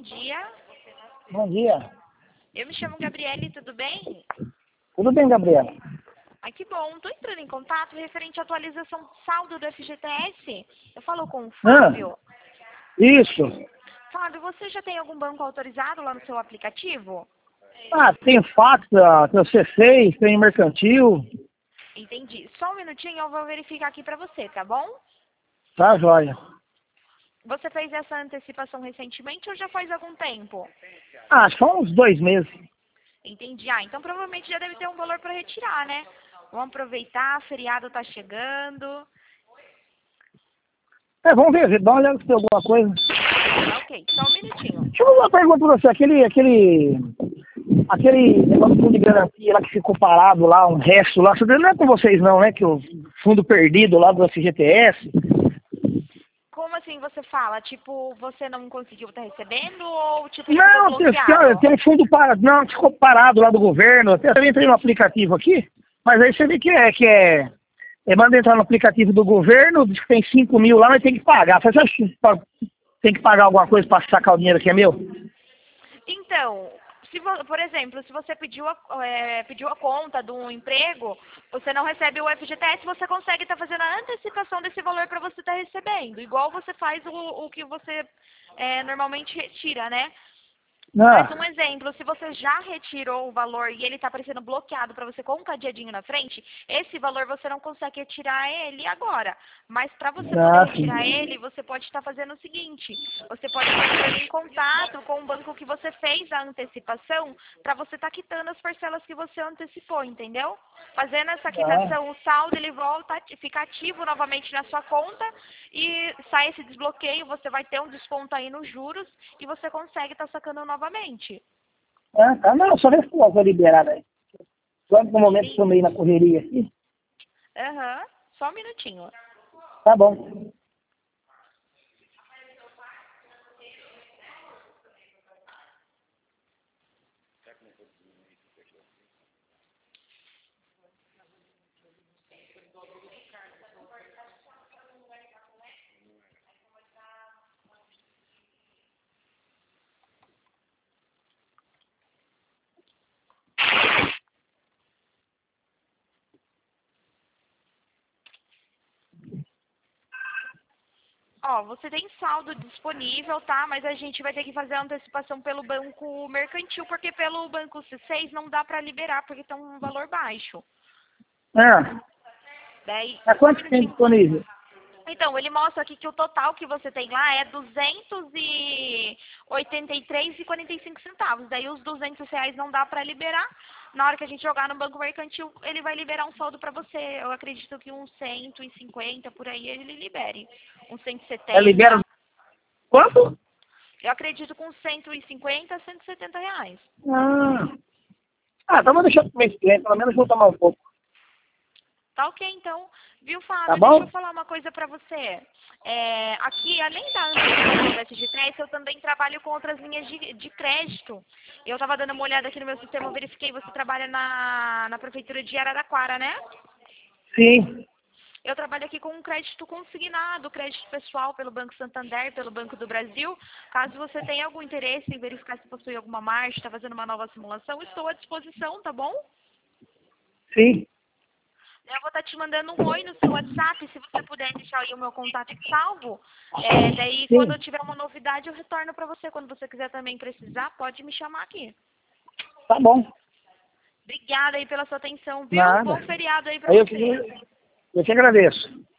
dia. Bom dia. Eu me chamo Gabriele, tudo bem? Tudo bem, Gabriela? Ai, que bom. Estou entrando em contato referente à atualização do saldo do FGTS. Eu falo com o Fábio. Isso. Fábio, você já tem algum banco autorizado lá no seu aplicativo? Tem fax, tem o C6, tem mercantil. Entendi. Só um minutinho, eu vou verificar aqui para você, tá bom? Tá, joia. Você fez essa antecipação recentemente ou já faz algum tempo? Acho que foi uns 2 meses. Entendi. Então provavelmente já deve ter um valor para retirar, né? Vamos aproveitar, feriado tá chegando. Vamos ver, dá uma olhada se tem alguma coisa. Ok, só um minutinho. Deixa eu fazer uma pergunta pra você. Aquele negócio do fundo de garantia lá que ficou parado lá, um resto lá, isso não é com vocês não, né? Que o fundo perdido lá do FGTS. Como assim você fala? Tipo, você não conseguiu estar recebendo ou tipo, ele ficou Não, bloqueado? tem um fundo parado, não, ficou parado lá do governo. Até eu entrei no aplicativo aqui, mas aí você vê manda entrar no aplicativo do governo, diz que tem 5 mil lá, mas tem que pagar. Você acha que tem que pagar alguma coisa para sacar o dinheiro que é meu? Então, por exemplo, se você pediu a conta de um emprego, você não recebe o FGTS, você consegue estar fazendo a antecipação desse valor para você estar recebendo. Igual você faz o que você normalmente retira, né? Mas um exemplo, se você já retirou o valor e ele está aparecendo bloqueado para você com um cadeadinho na frente, esse valor você não consegue retirar ele agora. Mas para você poder retirar ele, você pode estar fazendo o seguinte, você pode estar entrando em contato com o banco que você fez a antecipação para você estar quitando as parcelas que você antecipou, entendeu? Fazendo essa quitação, o saldo ele volta, fica ativo novamente na sua conta e sai esse desbloqueio, você vai ter um desconto aí nos juros e você consegue estar sacando novamente. Tá, não, só ver se eu vou liberar aí. Só no momento que eu meio na correria aqui. Só um minutinho. Tá bom. Ó, você tem saldo disponível, tá? Mas a gente vai ter que fazer a antecipação pelo banco mercantil, porque pelo banco C6 não dá pra liberar, porque tá um valor baixo. Daí, A quanto tem disponível? então, ele mostra aqui que o total que você tem lá é 283,45 centavos. Daí os R$ 200 não dá pra liberar. Na hora que a gente jogar no banco mercantil, ele vai liberar um saldo pra você. Eu acredito que uns 150 por aí ele libere. Uns 170. Libera quanto? Eu acredito com 150 a R$ 170. Então vou deixar pro mês que vem, pelo menos vou tomar um pouco. Tá ok, então. Viu, Fábio? Tá bom? Deixa eu falar uma coisa pra você. Aqui, além da antecipação da FGTS, eu também trabalho com outras linhas de crédito. Eu tava dando uma olhada aqui no meu sistema, eu verifiquei, você trabalha na prefeitura de Araraquara, né? Sim. Eu trabalho aqui com um crédito consignado, crédito pessoal pelo Banco Santander, pelo Banco do Brasil. Caso você tenha algum interesse em verificar se possui alguma marcha, está fazendo uma nova simulação, estou à disposição, tá bom? Sim. Eu vou estar te mandando um oi no seu WhatsApp, se você puder deixar aí o meu contato salvo. Daí, Sim. quando eu tiver uma novidade, eu retorno para você. Quando você quiser também precisar, pode me chamar aqui. Tá bom. Obrigada aí pela sua atenção, viu? Nada. Bom feriado aí para Aí você. eu que agradeço.